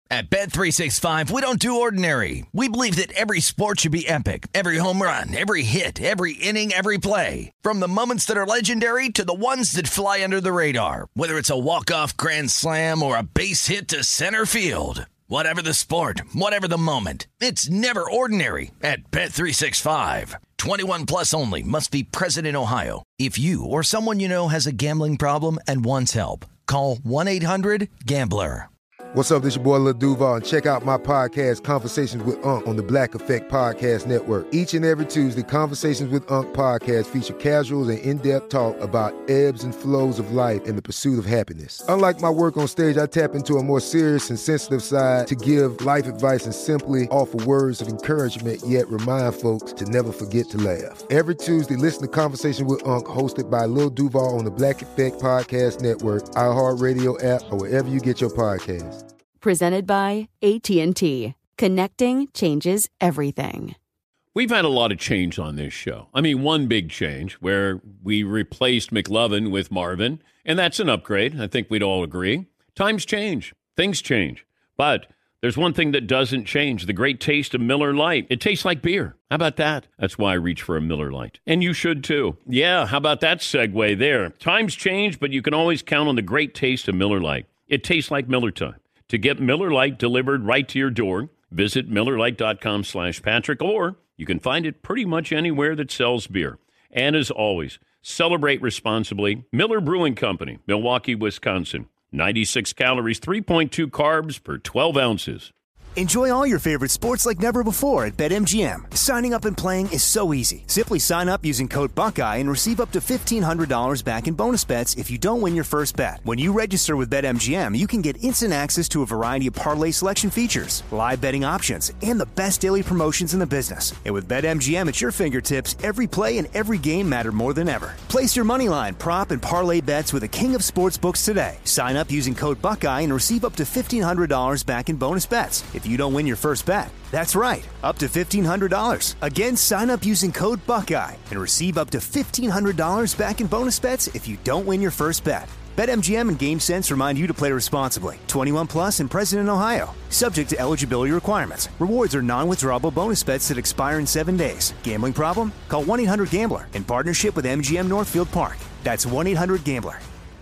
At Bet365, we don't do ordinary. We believe that every sport should be epic. Every home run, every hit, every inning, every play. From the moments that are legendary to the ones that fly under the radar. Whether it's a walk-off grand slam or a base hit to center field. Whatever the sport, whatever the moment. It's never ordinary at Bet365. 21 plus only. Must be present in Ohio. If you or someone you know has a gambling problem and wants help, call 1-800-GAMBLER. What's up, this your boy Lil Duval, and check out my podcast, Conversations with Unc, on the Black Effect Podcast Network. Each and every Tuesday, Conversations with Unc podcast feature casuals and in-depth talk about ebbs and flows of life and the pursuit of happiness. Unlike my work on stage, I tap into a more serious and sensitive side to give life advice and simply offer words of encouragement, yet remind folks to never forget to laugh. Every Tuesday, listen to Conversations with Unc, hosted by Lil Duval on the Black Effect Podcast Network, iHeartRadio app, or wherever you get your podcasts. Presented by AT&T. Connecting changes everything. We've had a lot of change on this show. I mean, one big change where we replaced McLovin with Marvin, and that's an upgrade. I think we'd all agree. Times change. Things change. But there's one thing that doesn't change, the great taste of Miller Lite. It tastes like beer. How about that? That's why I reach for a Miller Lite. And you should too. Yeah, how about that segue there? Times change, but you can always count on the great taste of Miller Lite. It tastes like Miller time. To get Miller Lite delivered right to your door, visit MillerLite.com/Patrick, or you can find it pretty much anywhere that sells beer. And as always, celebrate responsibly. Miller Brewing Company, Milwaukee, Wisconsin. 96 calories, 3.2 carbs per 12 ounces. Enjoy all your favorite sports like never before at BetMGM. Signing up and playing is so easy. Simply sign up using code Buckeye and receive up to $1,500 back in bonus bets if you don't win your first bet. When you register with BetMGM, you can get instant access to a variety of parlay selection features, live betting options, and the best daily promotions in the business. And with BetMGM at your fingertips, every play and every game matter more than ever. Place your moneyline, prop, and parlay bets with the king of sportsbooks today. Sign up using code Buckeye and receive up to $1,500 back in bonus bets if you don't win your first bet. That's right, up to $1,500. Again, sign up using code Buckeye and receive up to $1,500 back in bonus bets if you don't win your first bet. BetMGM and GameSense remind you to play responsibly. 21 plus and present in Ohio. Subject to eligibility requirements. Rewards are non-withdrawable bonus bets that expire in 7 days. Gambling problem? Call 1-800-GAMBLER in partnership with MGM Northfield Park. That's 1-800-GAMBLER.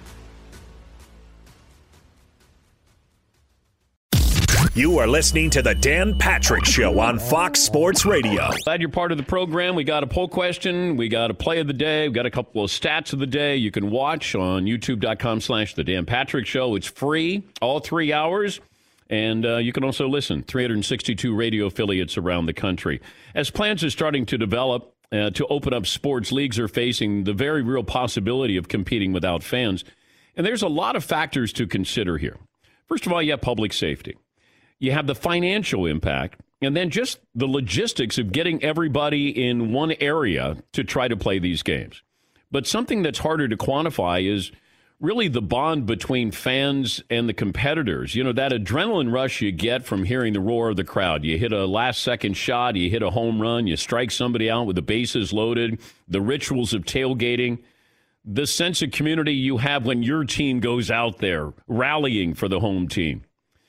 You are listening to The Dan Patrick Show on Fox Sports Radio. Glad you're part of the program. We got a poll question. We got a play of the day. We got a couple of stats of the day. You can watch on youtube.com/The Dan Patrick Show. It's free, all 3 hours. And you can also listen, 362 radio affiliates around the country. As plans are starting to develop to open up sports, leagues are facing the very real possibility of competing without fans. And there's a lot of factors to consider here. First of all, you have public safety. You have the financial impact, and then just the logistics of getting everybody in one area to try to play these games. But something that's harder to quantify is really the bond between fans and the competitors. You know, that adrenaline rush you get from hearing the roar of the crowd. You hit a last-second shot, you hit a home run, you strike somebody out with the bases loaded, the rituals of tailgating, the sense of community you have when your team goes out there rallying for the home team.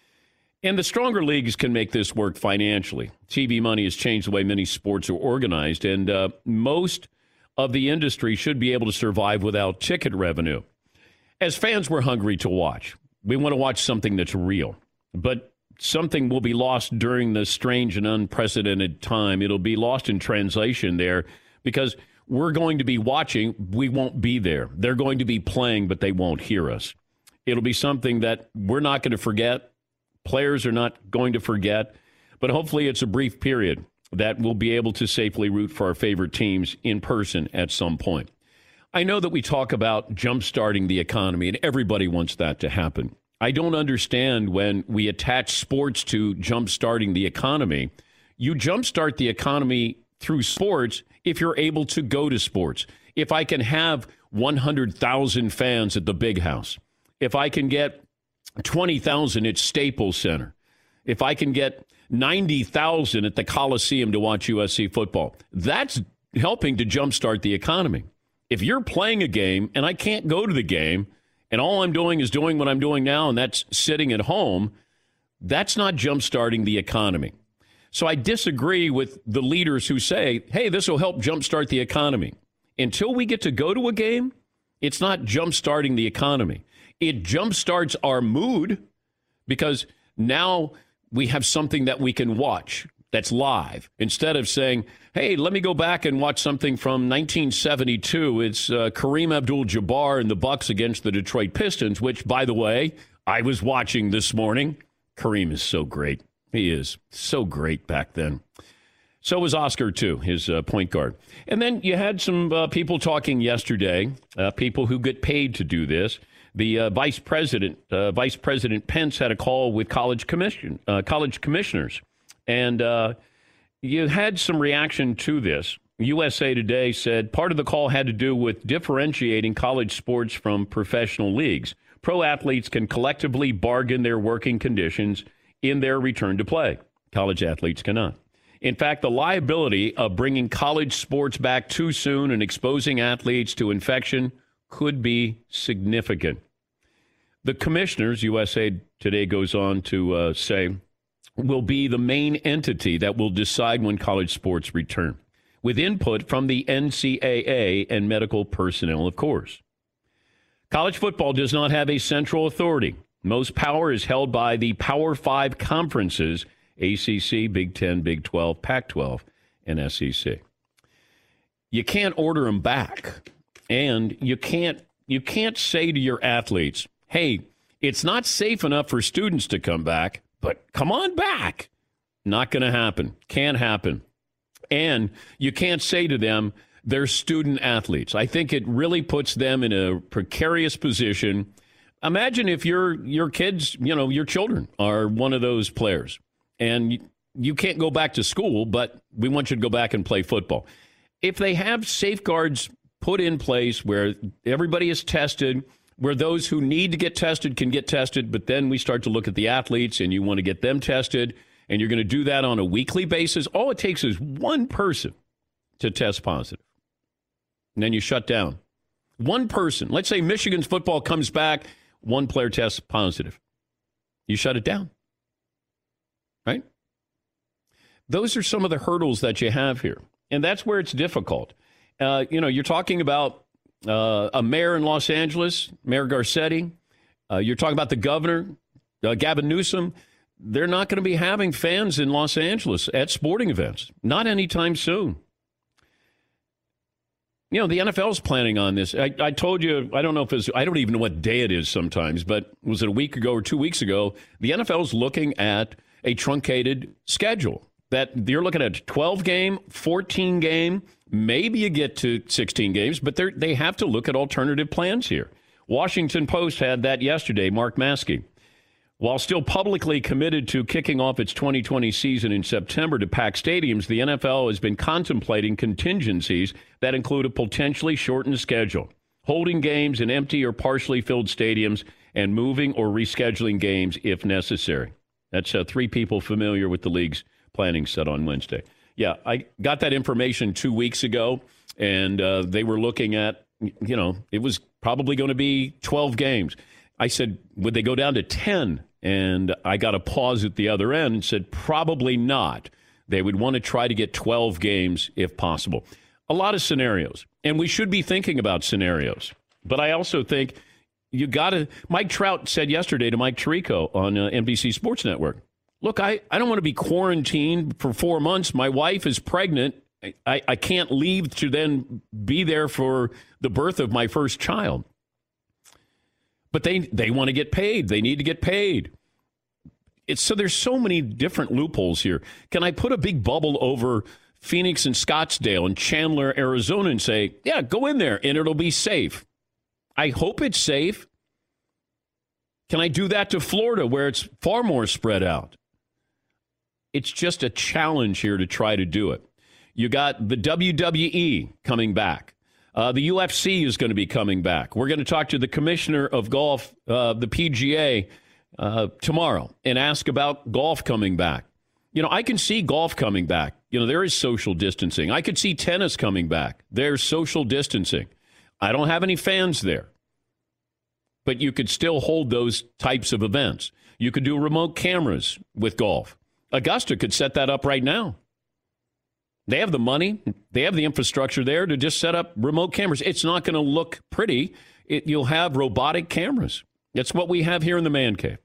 And the stronger leagues can make this work financially. TV money has changed the way many sports are organized, and most of the industry should be able to survive without ticket revenue. As fans, we're hungry to watch. We want to watch something that's real, but something will be lost during the strange and unprecedented time. It'll be lost in translation there because we're going to be watching. We won't be there. They're going to be playing, but they won't hear us. It'll be something that we're not going to forget. Players are not going to forget, but hopefully it's a brief period that we'll be able to safely root for our favorite teams in person at some point. I know that we talk about jump-starting the economy, and everybody wants that to happen. I don't understand when we attach sports to jump-starting the economy. You jump-start the economy through sports if you're able to go to sports. If I can have 100,000 fans at the Big House, if I can get 20,000 at Staples Center, if I can get 90,000 at the Coliseum to watch USC football, that's helping to jumpstart the economy. If you're playing a game and I can't go to the game and all I'm doing is doing what I'm doing now, and that's sitting at home, That's not jumpstarting the economy. So I disagree with the leaders who say, hey, this will help jumpstart the economy. Until we get to go to a game, it's not jumpstarting the economy. It jumpstarts our mood because now we have something that we can watch that's live. Instead of saying, hey, let me go back and watch something from 1972. It's Kareem Abdul-Jabbar and the Bucks against the Detroit Pistons, which, by the way, I was watching this morning. Kareem is so great. He is so great back then. So was Oscar, too, his point guard. And then you had some people talking yesterday, people who get paid to do this. The Vice President Pence had a call with college commissioners. And you had some reaction to this. USA Today said part of the call had to do with differentiating college sports from professional leagues. Pro athletes can collectively bargain their working conditions in their return to play. College athletes cannot. In fact, the liability of bringing college sports back too soon and exposing athletes to infection could be significant. The commissioners, USA Today goes on to say, will be the main entity that will decide when college sports return, with input from the NCAA and medical personnel, of course. College football does not have a central authority. Most power is held by the Power 5 conferences, ACC, Big 10, Big 12, Pac-12, and SEC. You can't order them back. And you can't say to your athletes, hey, it's not safe enough for students to come back, but come on back. Not going to happen. Can't happen. And you can't say to them, they're student athletes. I think it really puts them in a precarious position. Imagine if your kids, your children are one of those players and you can't go back to school, but we want you to go back and play football. If they have safeguards put in place where everybody is tested, where those who need to get tested can get tested, but then we start to look at the athletes and you want to get them tested, and you're going to do that on a weekly basis, all it takes is one person to test positive. And then you shut down. One person. Let's say Michigan's football comes back, one player tests positive. You shut it down. Right? Those are some of the hurdles that you have here. And that's where it's difficult. You're talking about a mayor in Los Angeles, Mayor Garcetti. You're talking about the governor, Gavin Newsom. They're not going to be having fans in Los Angeles at sporting events. Not anytime soon. The NFL is planning on this. I told you, I don't know if it's, I don't even know what day it is sometimes, but was it a week ago or 2 weeks ago? The NFL is looking at a truncated schedule that you're looking at 12 game, 14 game, maybe you get to 16 games, but they have to look at alternative plans here. Washington Post had that yesterday, Mark Maskey. While still publicly committed to kicking off its 2020 season in September to pack stadiums, the NFL has been contemplating contingencies that include a potentially shortened schedule, holding games in empty or partially filled stadiums, and moving or rescheduling games if necessary. That's three people familiar with the league's planning said on Wednesday. Yeah, I got that information 2 weeks ago, and they were looking at, it was probably going to be 12 games. I said, would they go down to 10? And I got a pause at the other end and said, probably not. They would want to try to get 12 games if possible. A lot of scenarios. And we should be thinking about scenarios. But I also think you got to, Mike Trout said yesterday to Mike Tirico on NBC Sports Network, look, I don't want to be quarantined for 4 months. My wife is pregnant. I can't leave to then be there for the birth of my first child. But they want to get paid. They need to get paid. So there's so many different loopholes here. Can I put a big bubble over Phoenix and Scottsdale and Chandler, Arizona, and say, yeah, go in there and it'll be safe? I hope it's safe. Can I do that to Florida where it's far more spread out? It's just a challenge here to try to do it. You got the WWE coming back. The UFC is going to be coming back. We're going to talk to the commissioner of golf, the PGA, tomorrow and ask about golf coming back. I can see golf coming back. There is social distancing. I could see tennis coming back. There's social distancing. I don't have any fans there. But you could still hold those types of events. You could do remote cameras with golf. Augusta could set that up right now. They have the money. They have the infrastructure there to just set up remote cameras. It's not going to look pretty. You'll have robotic cameras. That's what we have here in the man cave.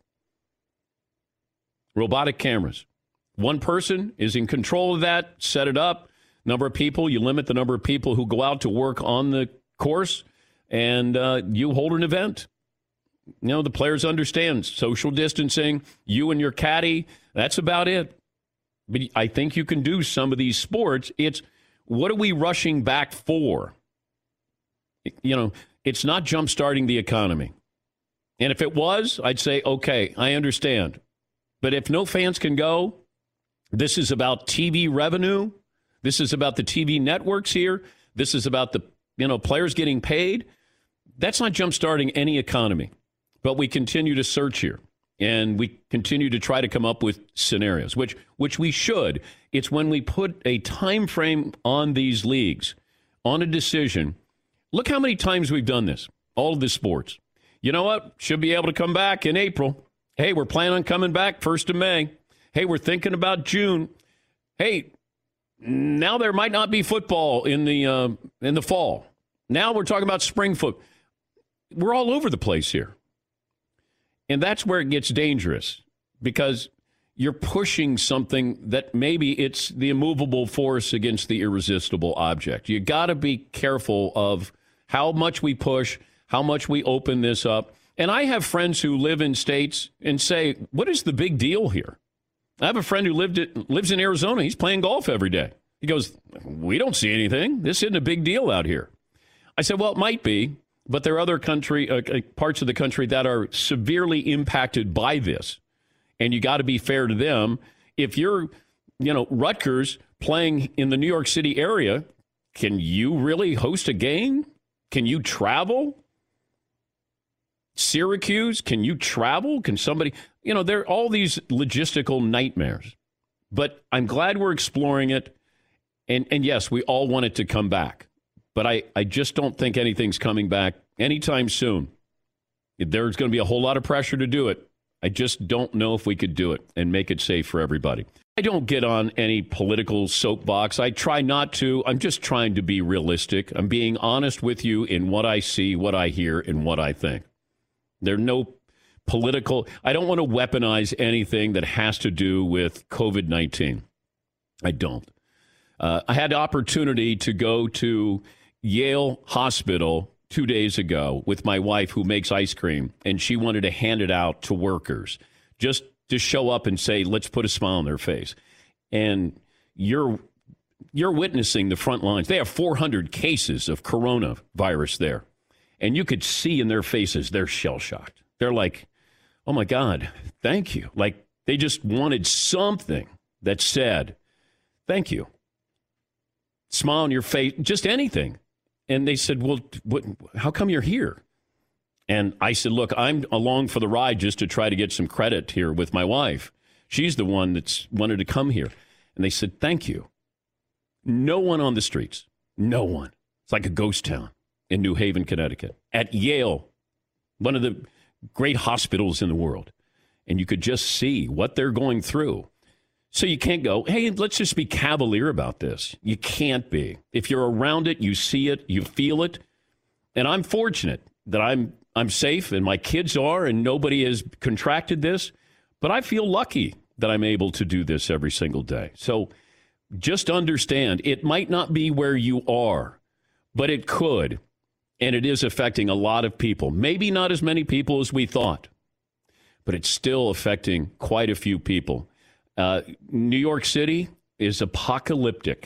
Robotic cameras. One person is in control of that, set it up. Number of people, you limit the number of people who go out to work on the course, and you hold an event. You know, the players understand social distancing, you and your caddy, that's about it. But I think you can do some of these sports. It's what are we rushing back for? You know, it's not jump-starting the economy. And if it was, I'd say, okay, I understand. But if no fans can go, this is about TV revenue. This is about the TV networks here. This is about the, players getting paid. That's not jump-starting any economy. But we continue to search here, and we continue to try to come up with scenarios, which we should. It's when we put a time frame on these leagues, on a decision. Look how many times we've done this, all of the sports. You know what? Should be able to come back in April. Hey, we're planning on coming back 1st of May. Hey, we're thinking about June. Hey, now there might not be football in the fall. Now we're talking about spring football. We're all over the place here. And that's where it gets dangerous, because you're pushing something that maybe it's the immovable force against the irresistible object. You got to be careful of how much we push, how much we open this up. And I have friends who live in states and say, what is the big deal here? I have a friend who lives in Arizona. He's playing golf every day. He goes, we don't see anything. This isn't a big deal out here. I said, well, it might be. But there are other parts of the country that are severely impacted by this. And you got to be fair to them. If you're, Rutgers playing in the New York City area, can you really host a game? Can you travel? Syracuse, can you travel? Can somebody, there are all these logistical nightmares. But I'm glad we're exploring it. And yes, we all want it to come back. But I just don't think anything's coming back anytime soon. There's going to be a whole lot of pressure to do it. I just don't know if we could do it and make it safe for everybody. I don't get on any political soapbox. I try not to. I'm just trying to be realistic. I'm being honest with you in what I see, what I hear, and what I think. There are no political. I don't want to weaponize anything that has to do with COVID-19. I don't. I had the opportunity to go to Yale Hospital 2 days ago with my wife, who makes ice cream, and she wanted to hand it out to workers just to show up and say, let's put a smile on their face. And you're witnessing the front lines. They have 400 cases of coronavirus there. And you could see in their faces, they're shell-shocked. They're like, oh, my God, thank you. Like they just wanted something that said, thank you. Smile on your face, just anything. And they said, well, how come you're here? And I said, look, I'm along for the ride just to try to get some credit here with my wife. She's the one that's wanted to come here. And they said, thank you. No one on the streets. No one. It's like a ghost town in New Haven, Connecticut. At Yale, one of the great hospitals in the world. And you could just see what they're going through. So you can't go, hey, let's just be cavalier about this. You can't be. If you're around it, you see it, you feel it. And I'm fortunate that I'm safe and my kids are and nobody has contracted this. But I feel lucky that I'm able to do this every single day. So just understand, it might not be where you are, but it could. And it is affecting a lot of people. Maybe not as many people as we thought, but it's still affecting quite a few people. New York City is apocalyptic.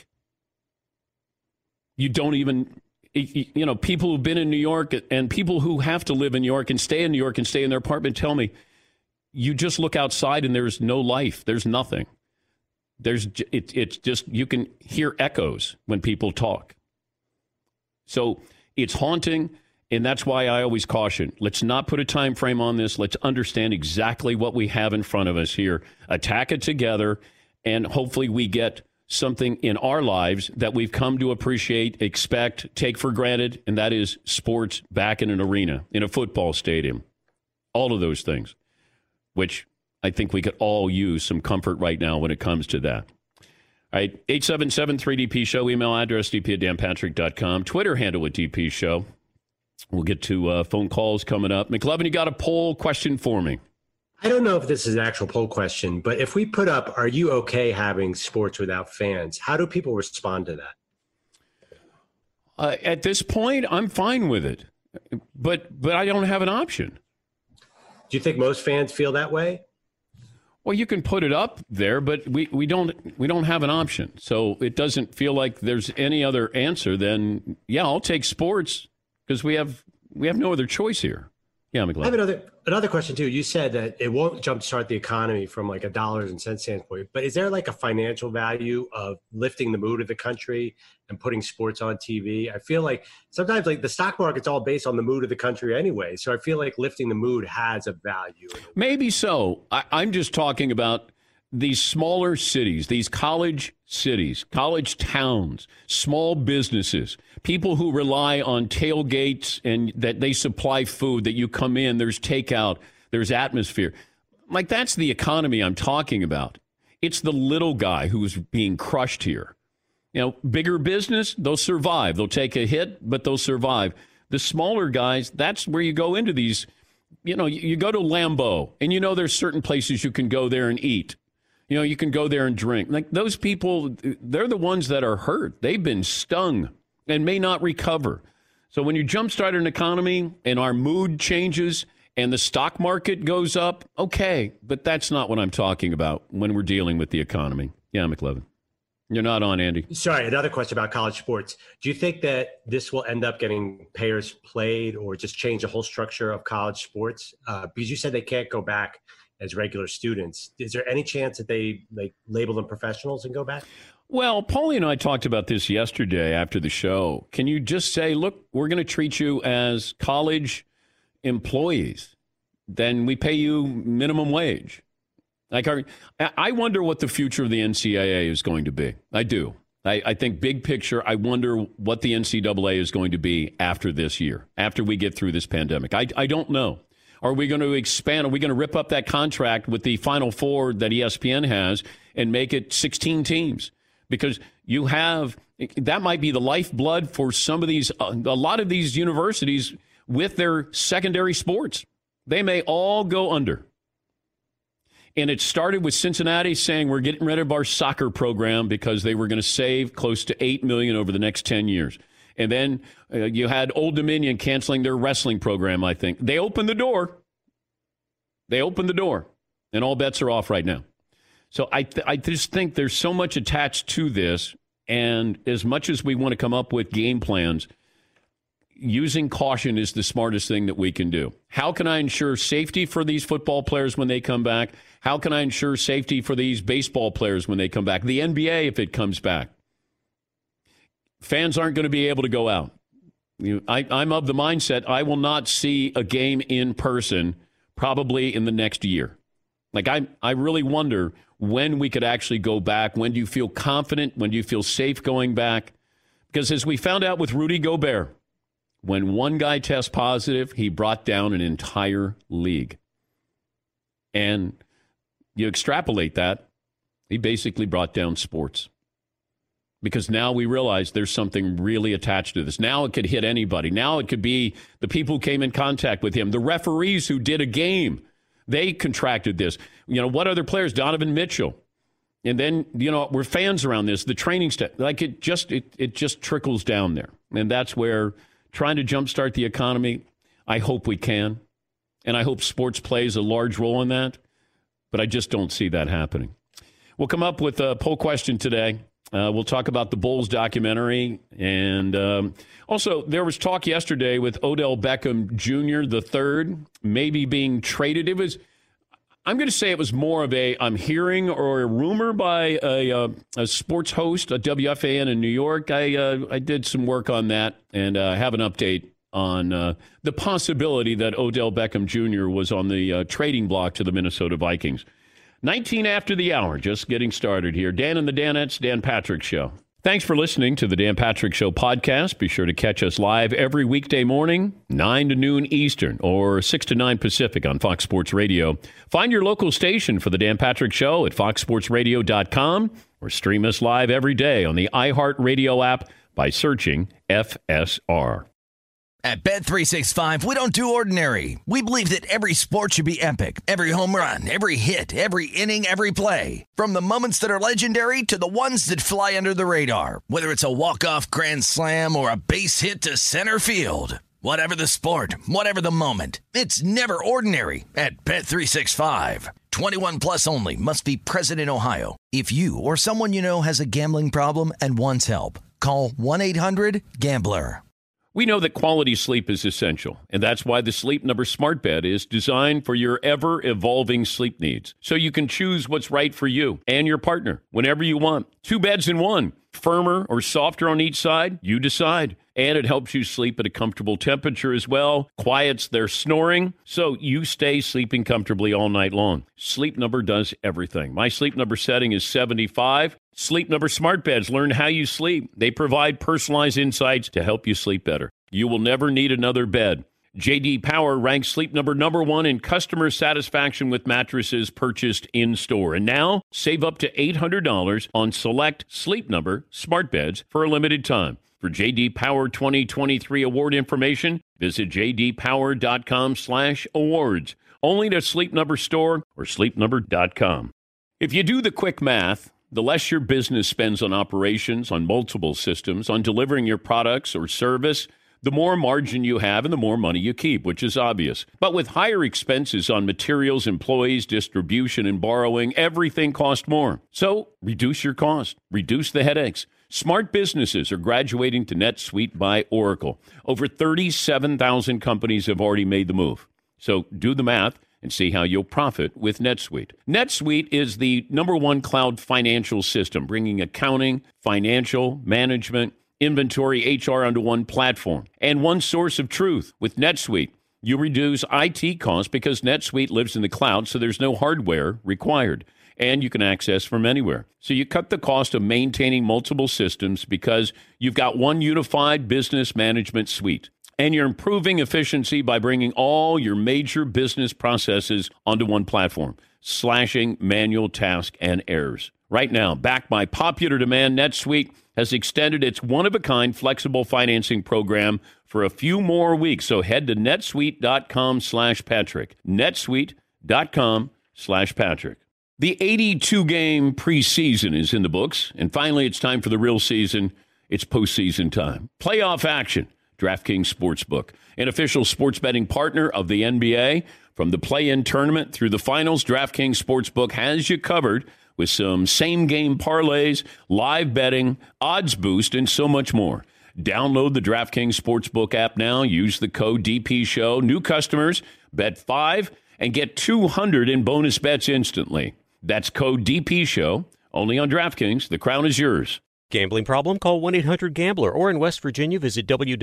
You don't even, people who've been in New York and people who have to live in New York and stay in New York and stay in their apartment tell me, you just look outside and there's no life. There's nothing. It's just, you can hear echoes when people talk. So it's haunting. And that's why I always caution, let's not put a time frame on this. Let's understand exactly what we have in front of us here. Attack it together, and hopefully we get something in our lives that we've come to appreciate, expect, take for granted, and that is sports back in an arena, in a football stadium. All of those things, which I think we could all use some comfort right now when it comes to that. All right, 877-3DP-SHOW, email address dp@danpatrick.com, Twitter handle at DP Show. We'll get to phone calls coming up. McLovin, you got a poll question for me? I don't know if this is an actual poll question, but if we put up, are you okay having sports without fans? How do people respond to that? At this point, I'm fine with it, but I don't have an option. Do you think most fans feel that way? Well, you can put it up there, but we don't have an option. So it doesn't feel like there's any other answer than, yeah, I'll take sports because we have no other choice here. Yeah, McLeod. I have another question too. You said that it won't jumpstart the economy from like a dollars and cents standpoint, but is there like a financial value of lifting the mood of the country and putting sports on TV? I feel like sometimes like the stock market's all based on the mood of the country anyway. So I feel like lifting the mood has a value. Maybe so. I'm just talking about these smaller cities, these college cities, college towns, small businesses, people who rely on tailgates and that they supply food, that you come in, there's takeout, there's atmosphere. Like, that's the economy I'm talking about. It's the little guy who's being crushed here. You know, bigger business, they'll survive. They'll take a hit, but they'll survive. The smaller guys, that's where you go into these, you know, you go to Lambeau, and you know there's certain places you can go there and eat. You know, you can go there and drink. Like, those people, they're the ones that are hurt. They've been stung and may not recover. So when you jumpstart an economy and our mood changes and the stock market goes up, okay, but that's not what I'm talking about when we're dealing with the economy. Yeah, McLevin. You're not on, Andy. Sorry, another question about college sports. Do you think that this will end up getting payers played or just change the whole structure of college sports? Because you said they can't go back as regular students. Is there any chance that they like label them professionals and go back? Well, Paulie and I talked about this yesterday after the show. Can you just say, look, we're going to treat you as college employees. Then we pay you minimum wage. Like, I wonder what the future of the NCAA is going to be. I do. I think big picture, I wonder what the NCAA is going to be after this year, after we get through this pandemic. I don't know. Are we going to expand? Are we going to rip up that contract with the Final Four that ESPN has and make it 16 teams? Because you have, that might be the lifeblood for some of these, a lot of these universities with their secondary sports. They may all go under. And it started with Cincinnati saying we're getting rid of our soccer program because they were going to save close to $8 million over the next 10 years. And then you had Old Dominion canceling their wrestling program, I think. They opened the door. And all bets are off right now. So I just think there's so much attached to this. And as much as we want to come up with game plans, using caution is the smartest thing that we can do. How can I ensure safety for these football players when they come back? How can I ensure safety for these baseball players when they come back? The NBA, if it comes back. Fans aren't going to be able to go out. I'm of the mindset I will not see a game in person probably in the next year. Like, I really wonder when we could actually go back. When do you feel confident? When do you feel safe going back? Because as we found out with Rudy Gobert, when one guy tests positive, he brought down an entire league. And you extrapolate that, he basically brought down sports. Because now we realize there's something really attached to this. Now it could hit anybody. Now it could be the people who came in contact with him, the referees who did a game. They contracted this. You know, what other players? Donovan Mitchell. And then, you know, we're fans around this, the training staff. Like, it just trickles down there. And that's where trying to jumpstart the economy, I hope we can. And I hope sports plays a large role in that. But I just don't see that happening. We'll come up with a poll question today. We'll talk about the Bulls documentary. And also, there was talk yesterday with Odell Beckham Jr., the third, maybe being traded. I'm going to say it was more of I'm hearing or a rumor by a sports host, a WFAN in New York. I did some work on that and have an update on the possibility that Odell Beckham Jr. was on the trading block to the Minnesota Vikings. 19 after the hour, just getting started here. Dan and the Danettes, Dan Patrick Show. Thanks for listening to the Dan Patrick Show podcast. Be sure to catch us live every weekday morning, 9 to noon Eastern or 6 to 9 Pacific on Fox Sports Radio. Find your local station for the Dan Patrick Show at foxsportsradio.com or stream us live every day on the iHeartRadio app by searching FSR. At Bet365, we don't do ordinary. We believe that every sport should be epic. Every home run, every hit, every inning, every play. From the moments that are legendary to the ones that fly under the radar. Whether it's a walk-off grand slam or a base hit to center field. Whatever the sport, whatever the moment. It's never ordinary at Bet365. 21 plus only. Must be present in Ohio. If you or someone you know has a gambling problem and wants help, call 1-800-GAMBLER. We know that quality sleep is essential, and that's why the Sleep Number Smart Bed is designed for your ever-evolving sleep needs, so you can choose what's right for you and your partner whenever you want. 2 beds in one, firmer or softer on each side, you decide. And it helps you sleep at a comfortable temperature as well, quiets their snoring, so you stay sleeping comfortably all night long. Sleep Number does everything. My Sleep Number setting is 75. Sleep Number Smart Beds learn how you sleep. They provide personalized insights to help you sleep better. You will never need another bed. J.D. Power ranks Sleep Number #1 in customer satisfaction with mattresses purchased in-store. And now, save up to $800 on select Sleep Number Smart Beds for a limited time. For J.D. Power 2023 award information, visit jdpower.com/awards. Only at a Sleep Number store or sleepnumber.com. If you do the quick math, the less your business spends on operations, on multiple systems, on delivering your products or service, the more margin you have and the more money you keep, which is obvious. But with higher expenses on materials, employees, distribution, and borrowing, everything costs more. So reduce your cost. Reduce the headaches. Smart businesses are graduating to NetSuite by Oracle. Over 37,000 companies have already made the move. So do the math and see how you'll profit with NetSuite. NetSuite is the #1 cloud financial system, bringing accounting, financial, management, inventory, HR onto one platform and one source of truth. With NetSuite, you reduce IT costs because NetSuite lives in the cloud, so there's no hardware required. And you can access from anywhere. So you cut the cost of maintaining multiple systems because you've got one unified business management suite. And you're improving efficiency by bringing all your major business processes onto one platform, slashing manual tasks and errors. Right now, backed by popular demand, NetSuite has extended its one-of-a-kind flexible financing program for a few more weeks. So head to netsuite.com/Patrick. netsuite.com/Patrick. The 82-game preseason is in the books, and finally it's time for the real season. It's postseason time. Playoff action. DraftKings Sportsbook, an official sports betting partner of the NBA. From the play-in tournament through the finals, DraftKings Sportsbook has you covered with some same-game parlays, live betting, odds boost, and so much more. Download the DraftKings Sportsbook app now. Use the code DPSHOW. New customers, bet $5 and get $200 in bonus bets instantly. That's code DPSHOW, only on DraftKings. The crown is yours. Gambling problem? Call 1-800-GAMBLER. Or in West Virginia, visit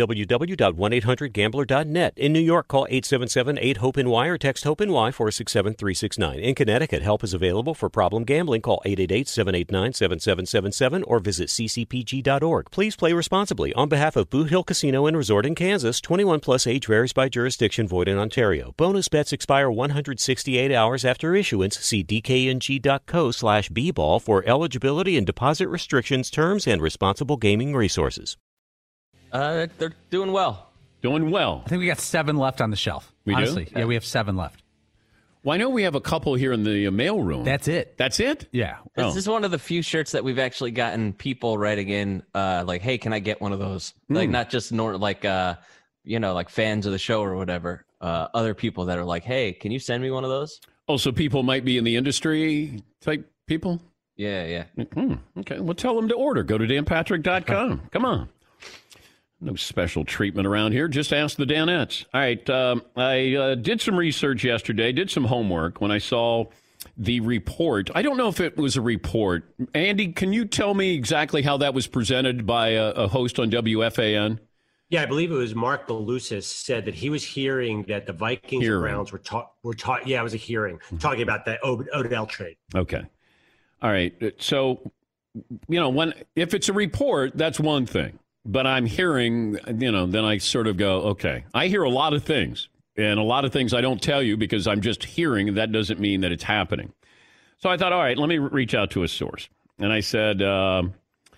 www.1800gambler.net. In New York, call 877-8-HOPE-NY or text HOPE-NY 467-369. In Connecticut, help is available for problem gambling. Call 888-789-7777 or visit ccpg.org. Please play responsibly. On behalf of Boot Hill Casino and Resort in Kansas, 21 plus age varies by jurisdiction, void in Ontario. Bonus bets expire 168 hours after issuance. See dkng.co/bball for eligibility and deposit restrictions, terms, and responsible gaming resources. They're doing well. Doing well. I think we got 7 left on the shelf. Honestly. Yeah, we have 7 left. Well, I know we have a couple here in the mail room. That's it. That's it? Yeah. This is one of the few shirts that we've actually gotten people writing in, like, hey, can I get one of those? Like, not just like fans of the show or whatever. Other people that are like, hey, can you send me one of those? Oh, so people might be in the industry type people? Yeah. Okay, well, tell them to order. Go to danpatrick.com. Come on. No special treatment around here. Just ask the Danettes. All right, I did some research yesterday, did some homework when I saw the report. I don't know if it was a report. Andy, can you tell me exactly how that was presented by a host on WFAN? Yeah, I believe it was Mark Belusis said that he was hearing that the Vikings and Browns were taught. Yeah, it was a hearing talking about that Odell trade. Okay. All right. So if it's a report, that's one thing. But I'm hearing, then I sort of go, okay. I hear a lot of things, and a lot of things I don't tell you because I'm just hearing. That doesn't mean that it's happening. So I thought, all right, let me reach out to a source. And I said, let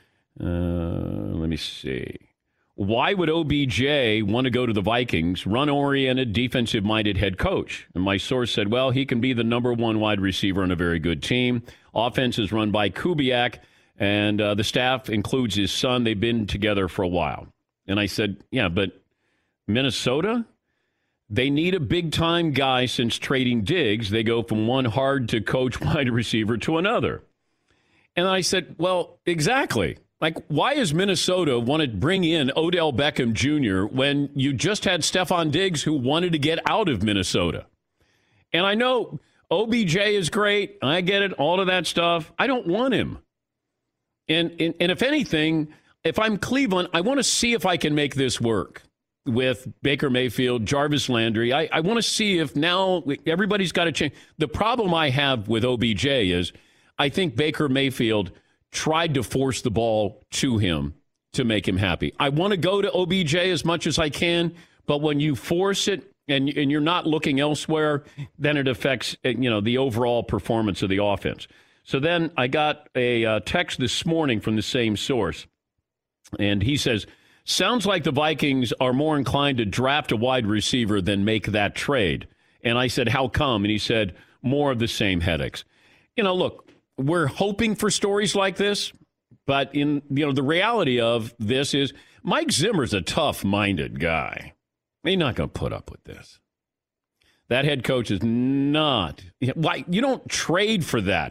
me see. Why would OBJ want to go to the Vikings, run-oriented, defensive-minded head coach? And my source said, well, he can be the number one wide receiver on a very good team. Offense is run by Kubiak. And the staff includes his son. They've been together for a while. And I said, yeah, but Minnesota? They need a big-time guy since trading Diggs. They go from one hard-to-coach wide receiver to another. And I said, well, exactly. Like, why does Minnesota want to bring in Odell Beckham Jr. when you just had Stephon Diggs who wanted to get out of Minnesota? And I know OBJ is great. I get it, all of that stuff. I don't want him. And if anything, if I'm Cleveland, I want to see if I can make this work with Baker Mayfield, Jarvis Landry. I want to see if now everybody's got to change. The problem I have with OBJ is I think Baker Mayfield tried to force the ball to him to make him happy. I want to go to OBJ as much as I can, but when you force it and you're not looking elsewhere, then it affects the overall performance of the offense. So then I got a text this morning from the same source, and he says, sounds like the Vikings are more inclined to draft a wide receiver than make that trade. And I said, how come? And he said, more of the same headaches. Look, we're hoping for stories like this, but the reality of this is Mike Zimmer's a tough-minded guy. He's not going to put up with this. That head coach is not. Why you don't trade for that.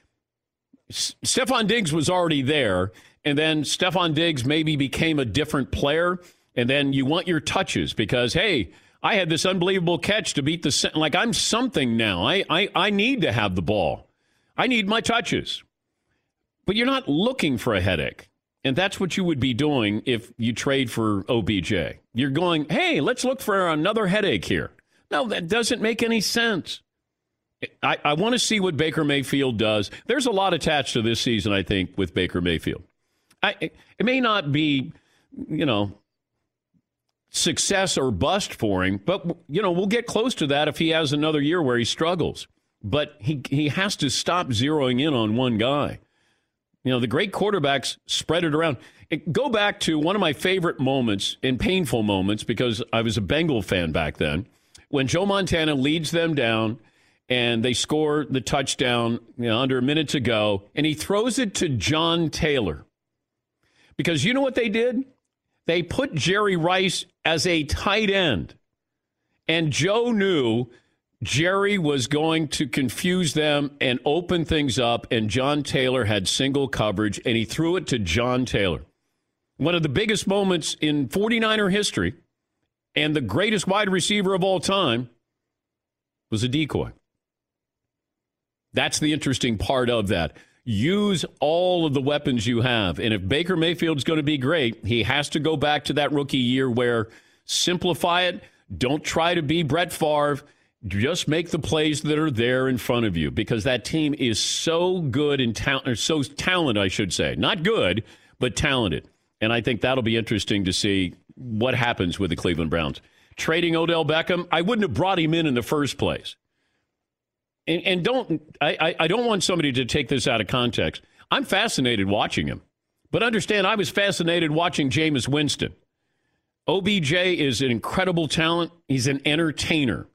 Stephon Diggs was already there, and then Stephon Diggs maybe became a different player, and then you want your touches because, hey, I had this unbelievable catch to beat the – like, I'm something now. I need to have the ball. I need my touches. But you're not looking for a headache, and that's what you would be doing if you trade for OBJ. You're going, hey, let's look for another headache here. No, that doesn't make any sense. I want to see what Baker Mayfield does. There's a lot attached to this season, I think, with Baker Mayfield. It may not be, success or bust for him, but, we'll get close to that if he has another year where he struggles. But he has to stop zeroing in on one guy. The great quarterbacks spread it around. Go back to one of my favorite moments and painful moments, because I was a Bengal fan back then, when Joe Montana leads them down and they score the touchdown under a minute to go, and he throws it to John Taylor. Because you know what they did? They put Jerry Rice as a tight end. And Joe knew Jerry was going to confuse them and open things up, and John Taylor had single coverage, and he threw it to John Taylor. One of the biggest moments in 49er history, and the greatest wide receiver of all time, was a decoy. That's the interesting part of that. Use all of the weapons you have. And if Baker Mayfield's going to be great, he has to go back to that rookie year where simplify it. Don't try to be Brett Favre. Just make the plays that are there in front of you, because that team is so good and so talented, I should say. Not good, but talented. And I think that'll be interesting to see what happens with the Cleveland Browns. Trading Odell Beckham, I wouldn't have brought him in the first place. And I don't want somebody to take this out of context. I'm fascinated watching him. But understand, I was fascinated watching Jameis Winston. OBJ is an incredible talent. He's an entertainer.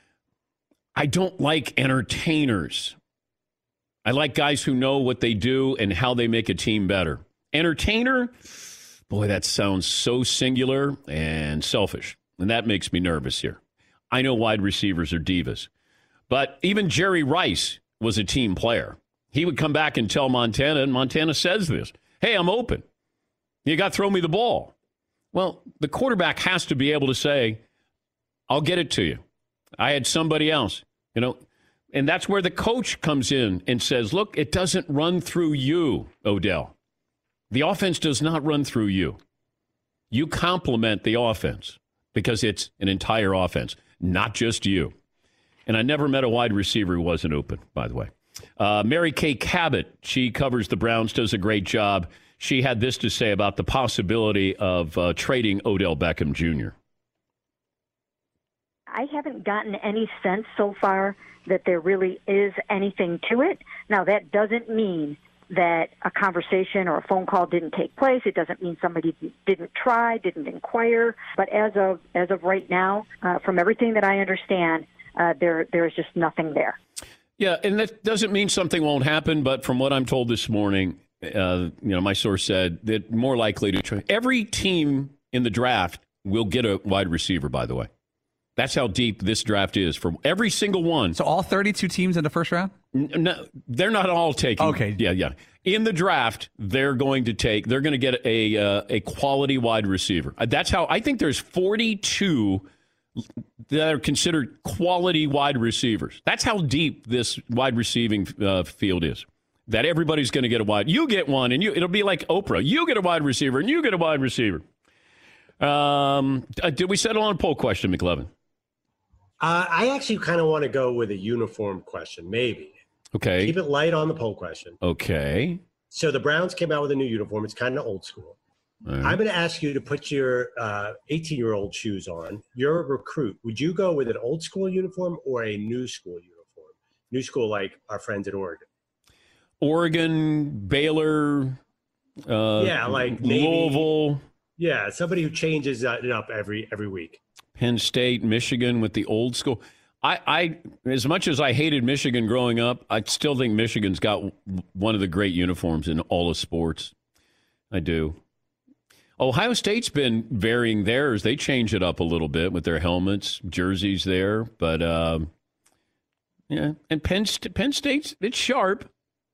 I don't like entertainers. I like guys who know what they do and how they make a team better. Entertainer, boy, that sounds so singular and selfish. And that makes me nervous here. I know wide receivers are divas. But even Jerry Rice was a team player. He would come back and tell Montana, and Montana says this, hey, I'm open. You got to throw me the ball. Well, the quarterback has to be able to say, I'll get it to you. I had somebody else, and that's where the coach comes in and says, look, it doesn't run through you, Odell. The offense does not run through you. You complement the offense because it's an entire offense, not just you. And I never met a wide receiver who wasn't open, by the way. Mary Kay Cabot, she covers the Browns, does a great job. She had this to say about the possibility of trading Odell Beckham Jr. I haven't gotten any sense so far that there really is anything to it. Now, that doesn't mean that a conversation or a phone call didn't take place. It doesn't mean somebody didn't try, didn't inquire. But as of right now, from everything that I understand, there is just nothing there. Yeah, and that doesn't mean something won't happen. But from what I'm told this morning, my source said that more likely to try. Every team in the draft will get a wide receiver, by the way. That's how deep this draft is for every single one. So all 32 teams in the first round? No, they're not all taking. Okay. Yeah. In the draft, they're going to get a quality wide receiver. That's how I think there's 42 that are considered quality wide receivers. That's how deep this wide receiving field is. That everybody's going to get a wide. You get one, and it'll be like Oprah. You get a wide receiver, and you get a wide receiver. Did we settle on a poll question, McLevin? I actually kind of want to go with a uniform question, maybe. Okay. Keep it light on the poll question. Okay. So the Browns came out with a new uniform. It's kind of old school. Right. I'm going to ask you to put your 18-year-old shoes on. You're a recruit. Would you go with an old school uniform or a new school uniform? New school like our friends at Oregon. Oregon, Baylor, like Navy. Louisville. Yeah, somebody who changes it up every week. Penn State, Michigan with the old school. I as much as I hated Michigan growing up, I still think Michigan's got one of the great uniforms in all of sports. I do. Ohio State's been varying theirs. They change it up a little bit with their helmets, jerseys there. But, and Penn State's, it's sharp.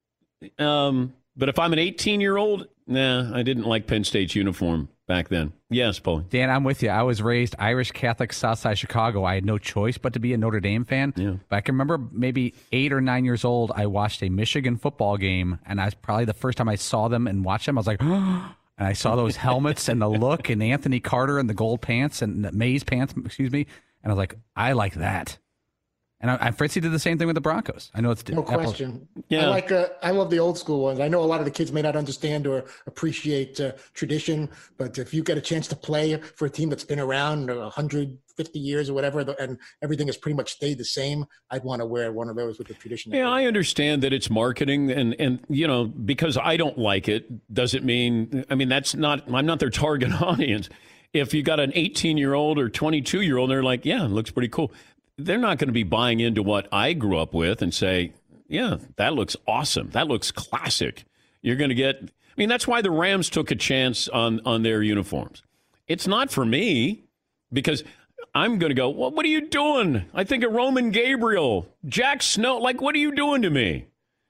But if I'm an 18-year-old, I didn't like Penn State's uniform back then. Yes, Paul. Dan, I'm with you. I was raised Irish Catholic, Southside Chicago. I had no choice but to be a Notre Dame fan. Yeah. But I can remember maybe 8 or 9 years old, I watched a Michigan football game, and I was probably the first time I saw them and watched them. I was like, and I saw those helmets and the look and Anthony Carter and the gold pants and the maize pants, and I was like, I like that. And Fritzy did the same thing with the Broncos. I know it's no question. Yeah. I love the old school ones. I know a lot of the kids may not understand or appreciate tradition, but if you get a chance to play for a team that's been around 150 years or whatever, and everything has pretty much stayed the same, I'd want to wear one of those with the tradition. Yeah, I understand that it's marketing, and because I don't like it doesn't mean. I mean, I'm not their target audience. If you got an 18-year-old or 22-year-old, they're like, yeah, it looks pretty cool. They're not going to be buying into what I grew up with and say, yeah, that looks awesome. That looks classic. You're going to get, that's why the Rams took a chance on their uniforms. It's not for me because I'm going to go, well, what are you doing? I think of Roman Gabriel, Jack Snow. Like, what are you doing to me?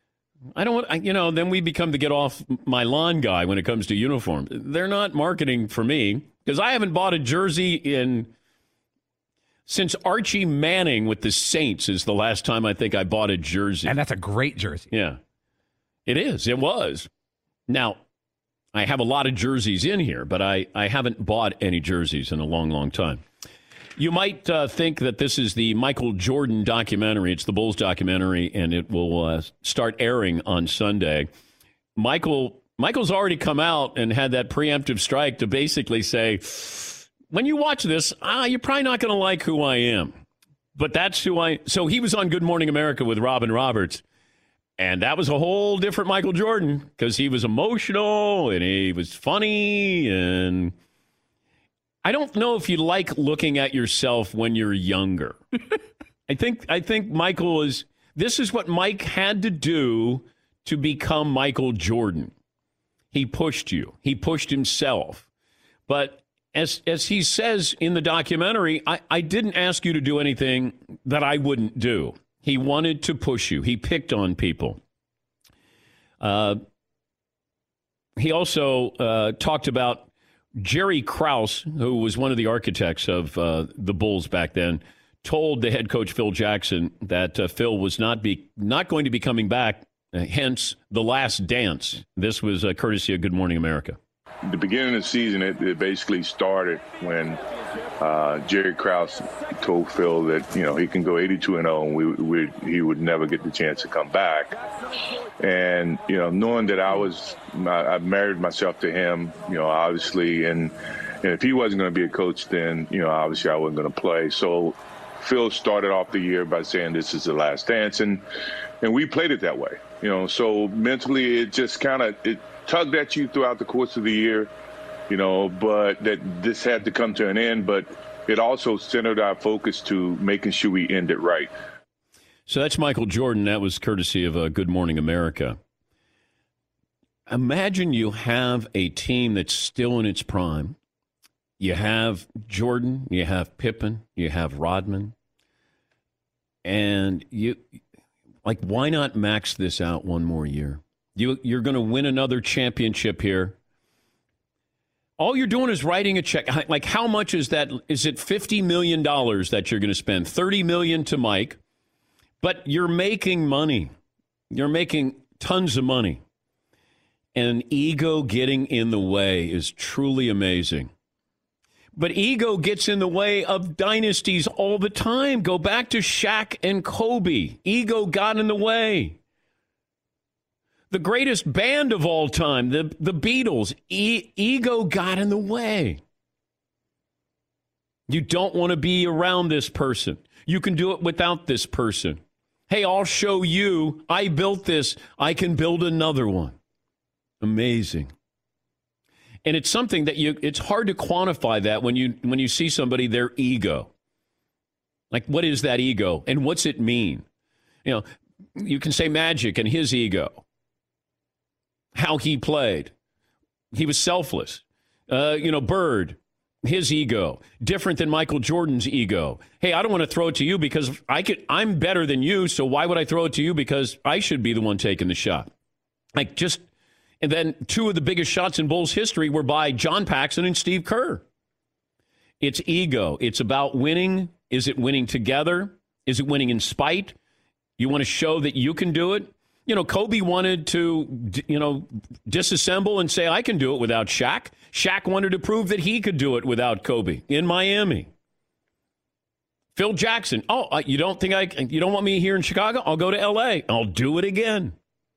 Then we become the get off my lawn guy when it comes to uniforms. They're not marketing for me because I haven't bought a jersey since Archie Manning with the Saints is the last time I think I bought a jersey. And that's a great jersey. Yeah, it is. It was. Now, I have a lot of jerseys in here, but I haven't bought any jerseys in a long, long time. You might think that this is the Michael Jordan documentary. It's the Bulls documentary, and it will start airing on Sunday. Michael's already come out and had that preemptive strike to basically say, when you watch this, you're probably not going to like who I am. But that's who So he was on Good Morning America with Robin Roberts. And that was a whole different Michael Jordan because he was emotional and he was funny. And I don't know if you like looking at yourself when you're younger. I think Michael this is what Mike had to do to become Michael Jordan. He pushed you. He pushed himself. But as he says in the documentary, I didn't ask you to do anything that I wouldn't do. He wanted to push you. He picked on people. He also talked about Jerry Krause, who was one of the architects of the Bulls back then, told the head coach Phil Jackson that Phil was not going to be coming back, hence the last dance. This was courtesy of Good Morning America. The beginning of the season, it basically started when Jerry Krause told Phil that, he can go 82-0 and he would never get the chance to come back. And, knowing that I married myself to him, obviously, and if he wasn't going to be a coach, then, obviously I wasn't going to play. So Phil started off the year by saying this is the last dance, and we played it that way. So mentally it just it tugged at you throughout the course of the year, but that this had to come to an end. But it also centered our focus to making sure we end it right. So that's Michael Jordan. That was courtesy of Good Morning America. Imagine you have a team that's still in its prime. You have Jordan, you have Pippen, you have Rodman, and why not max this out one more year? You're going to win another championship here. All you're doing is writing a check. Like, how much is that? Is it $50 million that you're going to spend? $30 million to Mike, but you're making money. You're making tons of money. And ego getting in the way is truly amazing. But ego gets in the way of dynasties all the time. Go back to Shaq and Kobe. Ego got in the way. The greatest band of all time, the Beatles, ego got in the way. You don't want to be around this person. You can do it without this person. Hey, I'll show you. I built this. I can build another one. Amazing. And it's something that it's hard to quantify that when you see somebody, their ego. Like, what is that ego and what's it mean? You can say Magic and his ego. How he played. He was selfless. Bird, his ego. Different than Michael Jordan's ego. Hey, I don't want to throw it to you because I'm better than you, so why would I throw it to you because I should be the one taking the shot? And then two of the biggest shots in Bulls history were by John Paxson and Steve Kerr. It's ego. It's about winning. Is it winning together? Is it winning in spite? You want to show that you can do it? Kobe wanted to, disassemble and say, I can do it without Shaq. Shaq wanted to prove that he could do it without Kobe in Miami. Phil Jackson. You don't want me here in Chicago? I'll go to L.A. I'll do it again.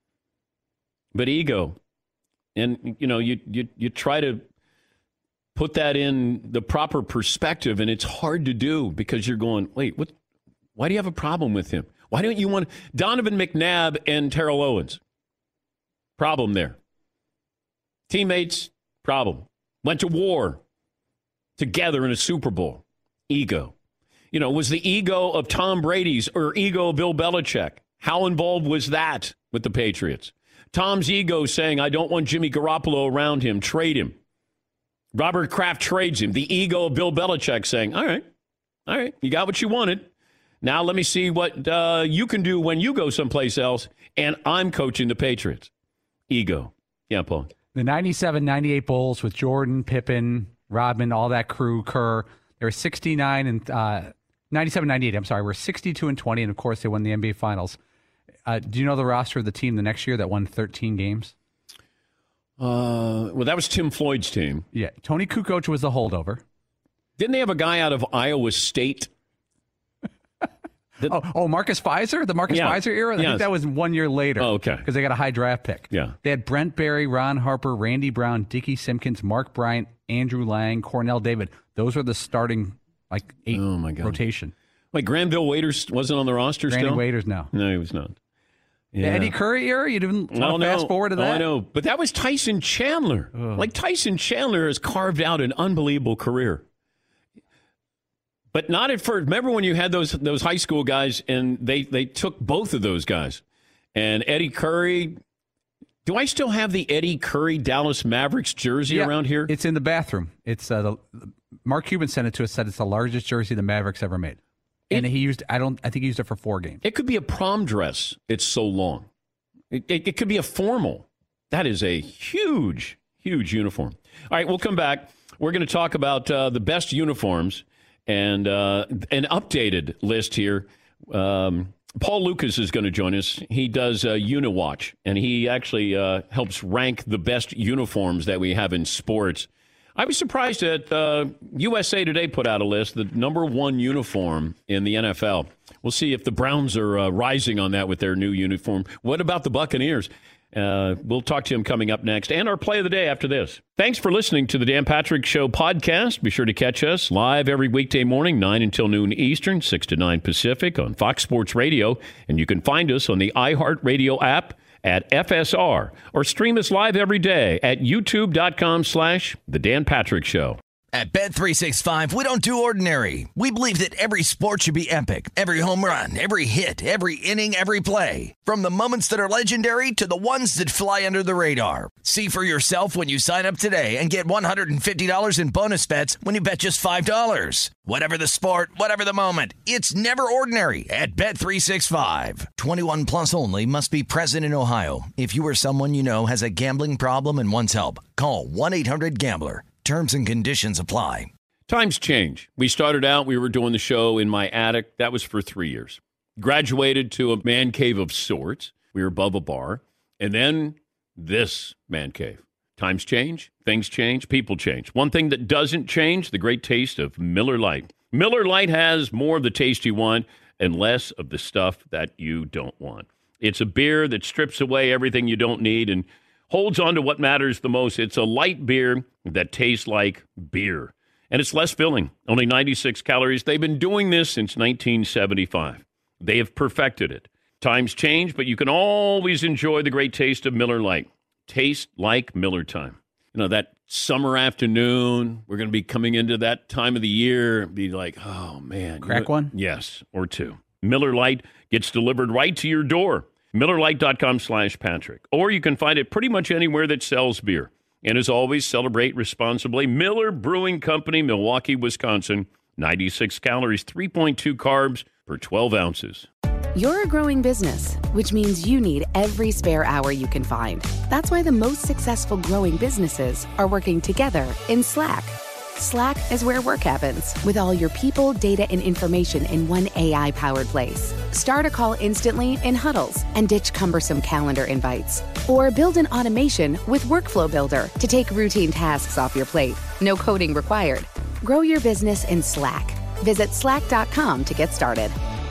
But ego. And, you try to put that in the proper perspective, and it's hard to do because you're going, wait, what? Why do you have a problem with him? Why don't you want Donovan McNabb and Terrell Owens? Problem there. Teammates, problem. Went to war together in a Super Bowl. Ego. Was the ego of Tom Brady's or ego of Bill Belichick? How involved was that with the Patriots? Tom's ego saying, I don't want Jimmy Garoppolo around him. Trade him. Robert Kraft trades him. The ego of Bill Belichick saying, all right, you got what you wanted. Now let me see what you can do when you go someplace else, and I'm coaching the Patriots. Ego. Yeah, Paul. The 97-98 Bulls with Jordan, Pippen, Rodman, all that crew, Kerr, they were 69 and 97-98, I'm sorry, were 62-20, and of course they won the NBA Finals. Do you know the roster of the team the next year that won 13 games? Well, that was Tim Floyd's team. Yeah, Tony Kukoc was the holdover. Didn't they have a guy out of Iowa State? Marcus Fizer? The Marcus Fizer era? I think that was 1 year later. Oh, okay. Because they got a high draft pick. Yeah. They had Brent Berry, Ron Harper, Randy Brown, Dickie Simpkins, Mark Bryant, Andrew Lang, Cornell David. Those were the starting, 8 rotation. Wait, Granville Waiters wasn't on the roster still? Granny Waiters, no. No, he was not. Yeah. The Eddie Curry era? You didn't want to fast forward to that? I know. But that was Tyson Chandler. Tyson Chandler has carved out an unbelievable career. But not at first. Remember when you had those high school guys and they took both of those guys? And Eddie Curry. Do I still have the Eddie Curry Dallas Mavericks jersey around here? It's in the bathroom. It's Mark Cuban sent it to us, said it's the largest jersey the Mavericks ever made. And he used I think he used it for 4 games. It could be a prom dress. It's so long. It could be a formal. That is a huge, huge uniform. All right, we'll come back. We're going to talk about the best uniforms and an updated list here. Paul Lucas is going to join us. He does Uniwatch, and he actually helps rank the best uniforms that we have in sports. I was surprised that USA Today put out a list, the number one uniform in the NFL. We'll see if the Browns are rising on that with their new uniform. What about the Buccaneers? We'll talk to him coming up next, and our play of the day after this. Thanks for listening to the Dan Patrick Show podcast. Be sure to catch us live every weekday morning, 9 until noon Eastern, 6 to 9 Pacific on Fox Sports Radio. And you can find us on the iHeartRadio app at FSR, or stream us live every day at youtube.com/The Dan Patrick Show. At Bet365, we don't do ordinary. We believe that every sport should be epic. Every home run, every hit, every inning, every play. From the moments that are legendary to the ones that fly under the radar. See for yourself when you sign up today and get $150 in bonus bets when you bet just $5. Whatever the sport, whatever the moment, it's never ordinary at Bet365. 21 plus only. Must be present in Ohio. If you or someone you know has a gambling problem and wants help, call 1-800-GAMBLER. Terms and conditions apply. Times change. We started out, we were doing the show in my attic. That was for 3 years. Graduated to a man cave of sorts. We were above a bar. And then this man cave. Times change, things change, people change. One thing that doesn't change, the great taste of Miller Lite. Miller Lite has more of the taste you want and less of the stuff that you don't want. It's a beer that strips away everything you don't need and holds on to what matters the most. It's a light beer that tastes like beer. And it's less filling, only 96 calories. They've been doing this since 1975. They have perfected it. Times change, but you can always enjoy the great taste of Miller Lite. Taste like Miller time. You know, that summer afternoon, we're going to be coming into that time of the year, be like, oh, man. Crack one? Yes, or two. Miller Lite gets delivered right to your door. MillerLite.com/Patrick. Or you can find it pretty much anywhere that sells beer. And as always, celebrate responsibly. Miller Brewing Company, Milwaukee, Wisconsin. 96 calories, 3.2 carbs per 12 ounces. You're a growing business, which means you need every spare hour you can find. That's why the most successful growing businesses are working together in Slack. Slack is where work happens, with all your people, data, and information in one AI-powered place. Start a call instantly in huddles and ditch cumbersome calendar invites. Or build an automation with Workflow Builder to take routine tasks off your plate. No coding required. Grow your business in Slack. Visit slack.com to get started.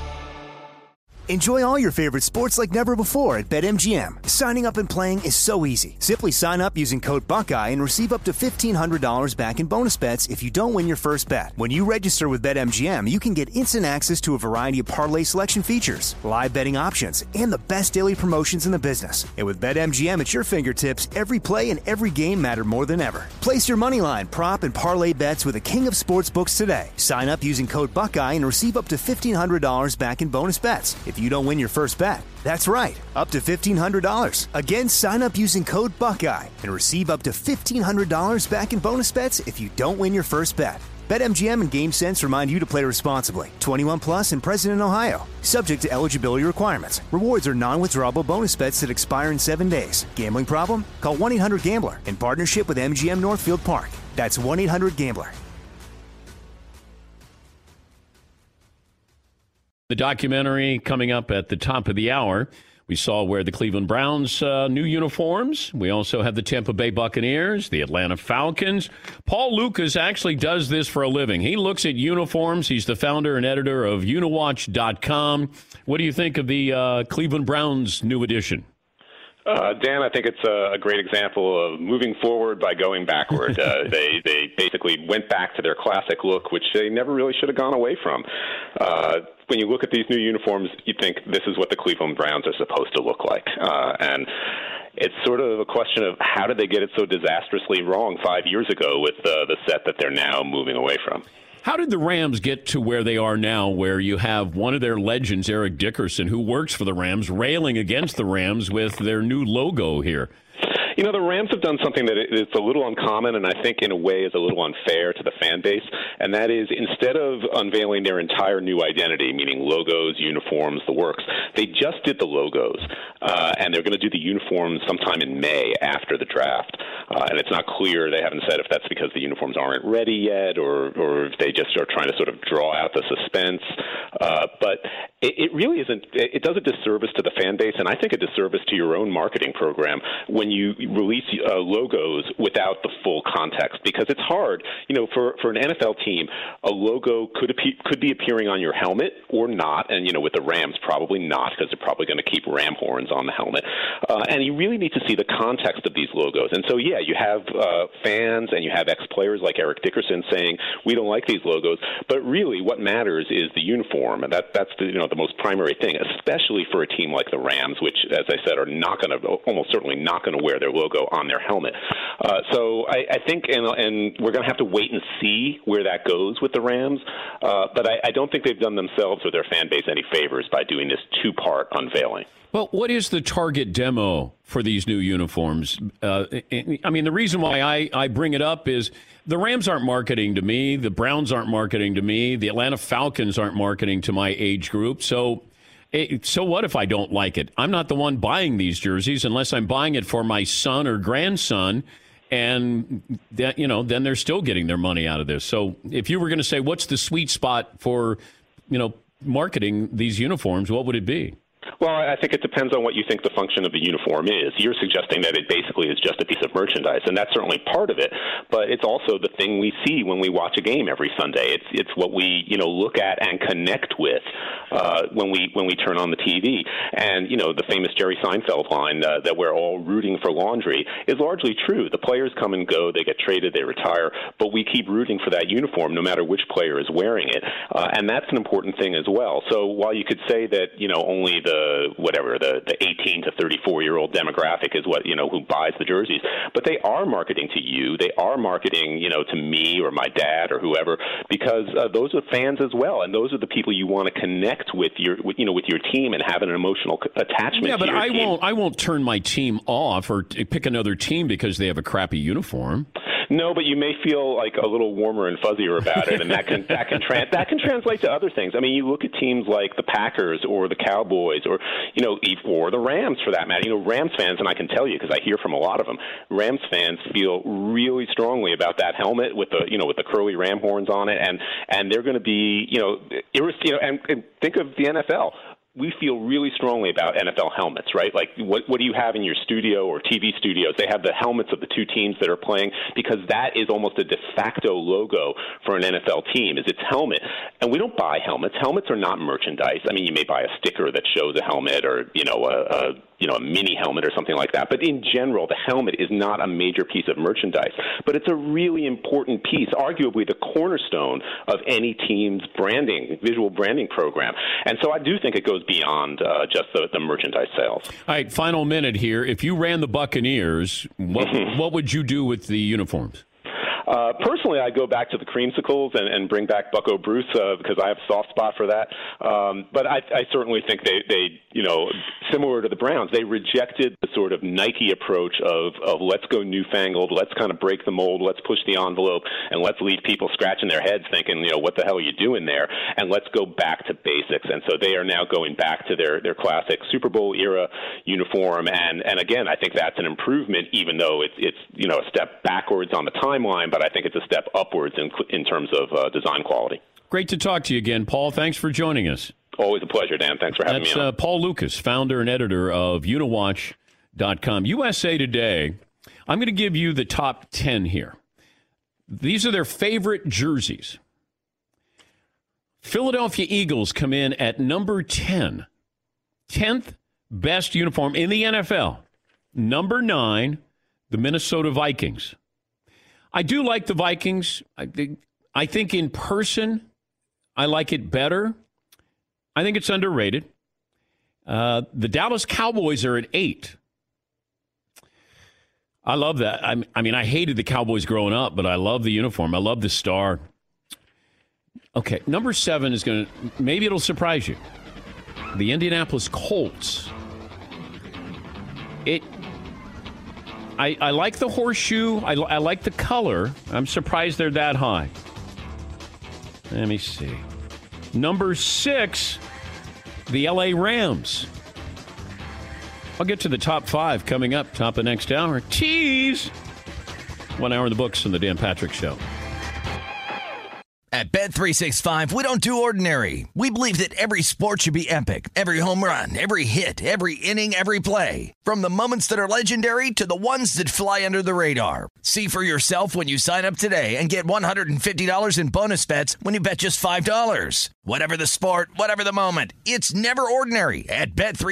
Enjoy all your favorite sports like never before at BetMGM. Signing up and playing is so easy. Simply sign up using code Buckeye and receive up to $1,500 back in bonus bets if you don't win your first bet. When you register with BetMGM, you can get instant access to a variety of parlay selection features, live betting options, and the best daily promotions in the business. And with BetMGM at your fingertips, every play and every game matter more than ever. Place your moneyline, prop, and parlay bets with the king of sportsbooks today. Sign up using code Buckeye and receive up to $1,500 back in bonus bets if you don't win your first bet. That's right, up to $1,500. Again, sign up using code Buckeye and receive up to $1,500 back in bonus bets if you don't win your first bet. BetMGM and GameSense remind you to play responsibly. 21 plus and present in Ohio. Subject to eligibility requirements. Rewards are non-withdrawable bonus bets that expire in 7 days. Gambling problem? Call 1-800-GAMBLER in partnership with MGM Northfield Park. That's 1-800-GAMBLER. The documentary coming up at the top of the hour. We saw where the Cleveland Browns new uniforms. We also have the Tampa Bay Buccaneers, the Atlanta Falcons. Paul Lucas actually does this for a living. He looks at uniforms. He's the founder and editor of Uniwatch.com. What do you think of the Cleveland Browns new edition? Dan, I think it's a great example of moving forward by going backward. They basically went back to their classic look, which they never really should have gone away from. When you look at these new uniforms, you think this is what the Cleveland Browns are supposed to look like. And it's sort of a question of how did they get it so disastrously wrong 5 years ago with the set that they're now moving away from. How did the Rams get to where they are now, where you have one of their legends, Eric Dickerson, who works for the Rams, railing against the Rams with their new logo here? You know, the Rams have done something that is a little uncommon and I think in a way is a little unfair to the fan base, and that is instead of unveiling their entire new identity, meaning logos, uniforms, the works, they just did the logos, and they're going to do the uniforms sometime in May after the draft. And it's not clear. They haven't said if that's because the uniforms aren't ready yet or if they just are trying to sort of draw out the suspense. But it really isn't. It does a disservice to the fan base, and I think a disservice to your own marketing program when you release logos without the full context, because it's hard. For an NFL team, a logo could be appearing on your helmet or not, and with the Rams, probably not, because they're probably going to keep ram horns on the helmet. And you really need to see the context of these logos. And so, yeah, you have fans and you have ex-players like Eric Dickerson saying, we don't like these logos. But really what matters is the uniform, and that's the most primary thing, especially for a team like the Rams, which, as I said, are almost certainly not going to wear their logo on their helmet. So I think, and we're going to have to wait and see where that goes with the Rams. But I don't think they've done themselves or their fan base any favors by doing this two-part unveiling. Well, what is the target demo for these new uniforms? I mean, the reason why I bring it up is the Rams aren't marketing to me. The Browns aren't marketing to me. The Atlanta Falcons aren't marketing to my age group. So what if I don't like it? I'm not the one buying these jerseys unless I'm buying it for my son or grandson. And that, then they're still getting their money out of this. So if you were going to say, what's the sweet spot for, marketing these uniforms, what would it be? Well, I think it depends on what you think the function of the uniform is. You're suggesting that it basically is just a piece of merchandise, and that's certainly part of it. But it's also the thing we see when we watch a game every Sunday. It's what we look at and connect with when we turn on the TV. And the famous Jerry Seinfeld line that we're all rooting for laundry is largely true. The players come and go, they get traded, they retire, but we keep rooting for that uniform no matter which player is wearing it, and that's an important thing as well. So while you could say that only the 18 to 34-year-old demographic is what who buys the jerseys, but they are marketing to you. They are marketing to me or my dad or whoever, because those are fans as well, and those are the people you want to connect with your team and have an emotional attachment. Yeah, but to your team. I won't turn my team off or pick another team because they have a crappy uniform. No, but you may feel like a little warmer and fuzzier about it, and that can translate to other things. I mean, you look at teams like the Packers or the Cowboys or the Rams for that matter. Rams fans, and I can tell you because I hear from a lot of them, Rams fans feel really strongly about that helmet with the curly ram horns on it, and they're going to be and think of the NFL. We feel really strongly about NFL helmets, right? Like, what do you have in your studio or TV studios? They have the helmets of the two teams that are playing because that is almost a de facto logo for an NFL team, is its helmet. And we don't buy helmets. Helmets are not merchandise. I mean, you may buy a sticker that shows a helmet or, a mini helmet or something like that. But in general, the helmet is not a major piece of merchandise. But it's a really important piece, arguably the cornerstone of any team's visual branding program. And so I do think it goes beyond just the merchandise sales. All right, final minute here. If you ran the Buccaneers, what would you do with the uniforms? Personally, I'd go back to the creamsicles and bring back Bucko Bruce because I have a soft spot for that. But I certainly think they similar to the Browns, they rejected the sort of Nike approach of let's go newfangled, let's kind of break the mold, let's push the envelope, and let's leave people scratching their heads thinking, what the hell are you doing there? And let's go back to basics. And so they are now going back to their classic Super Bowl era uniform. And again, I think that's an improvement, even though it's a step backwards on the timeline, but I think it's a step upwards in terms of design quality. Great to talk to you again, Paul. Thanks for joining us. Always a pleasure, Dan. Thanks for having me on. That's Paul Lucas, founder and editor of Uniwatch.com. USA Today, I'm going to give you the top 10 here. These are their favorite jerseys. Philadelphia Eagles come in at number 10. 10th best uniform in the NFL. Number 9, the Minnesota Vikings. I do like the Vikings. I think in person, I like it better. I think it's underrated. The Dallas Cowboys are at 8. I love that. I mean, I hated the Cowboys growing up, but I love the uniform. I love the star. Okay, number 7 is going to, maybe it'll surprise you. The Indianapolis Colts. I like the horseshoe. I like the color. I'm surprised they're that high. Let me see. Number 6, the LA Rams. I'll get to the top 5 coming up, top of next hour. Tease! 1 hour in the books in the Dan Patrick Show. At Bet365, we don't do ordinary. We believe that every sport should be epic. Every home run, every hit, every inning, every play. From the moments that are legendary to the ones that fly under the radar. See for yourself when you sign up today and get $150 in bonus bets when you bet just $5. Whatever the sport, whatever the moment, it's never ordinary at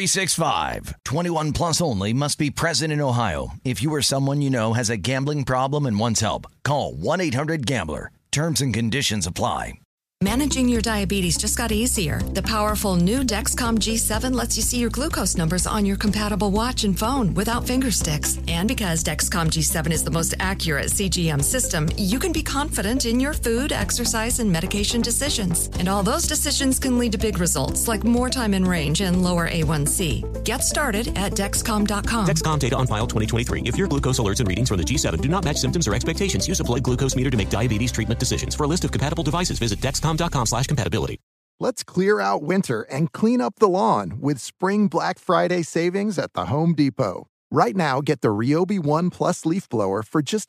Bet365. 21 plus only. Must be present in Ohio. If you or someone you know has a gambling problem and wants help, call 1-800-GAMBLER. Terms and conditions apply. Managing your diabetes just got easier. The powerful new Dexcom G7 lets you see your glucose numbers on your compatible watch and phone without finger sticks. And because Dexcom G7 is the most accurate CGM system, you can be confident in your food, exercise, and medication decisions. And all those decisions can lead to big results like more time in range and lower A1C. Get started at Dexcom.com. Dexcom data on file 2023. If your glucose alerts and readings from the G7 do not match symptoms or expectations, use a blood glucose meter to make diabetes treatment decisions. For a list of compatible devices, visit Dexcom.com/compatibility. Let's clear out winter and clean up the lawn with Spring Black Friday savings at the Home Depot. Right now, get the Ryobi One Plus leaf blower for just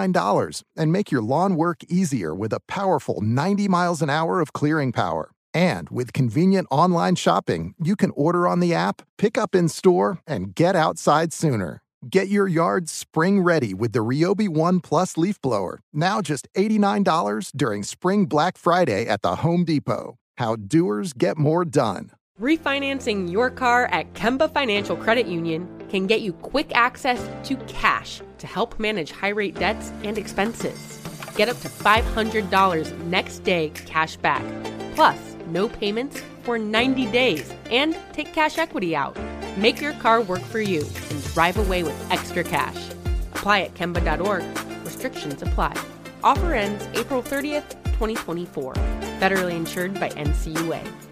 $89 and make your lawn work easier with a powerful 90 miles an hour of clearing power. And with convenient online shopping, you can order on the app, pick up in store, and get outside sooner. Get your yard spring ready with the Ryobi One Plus leaf blower. Now just $89 during Spring Black Friday at the Home Depot. How doers get more done. Refinancing your car at Kemba Financial Credit Union can get you quick access to cash to help manage high-rate debts and expenses. Get up to $500 next day cash back. Plus, no payments for 90 days and take cash equity out. Make your car work for you and drive away with extra cash. Apply at Kemba.org. Restrictions apply. Offer ends April 30th, 2024. Federally insured by NCUA.